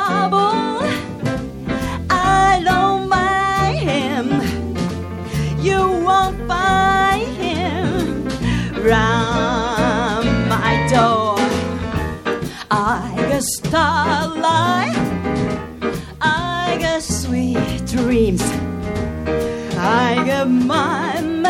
trouble, I don't mind him. You won't find him round my door. I got starlight, I got sweet dreams, I got my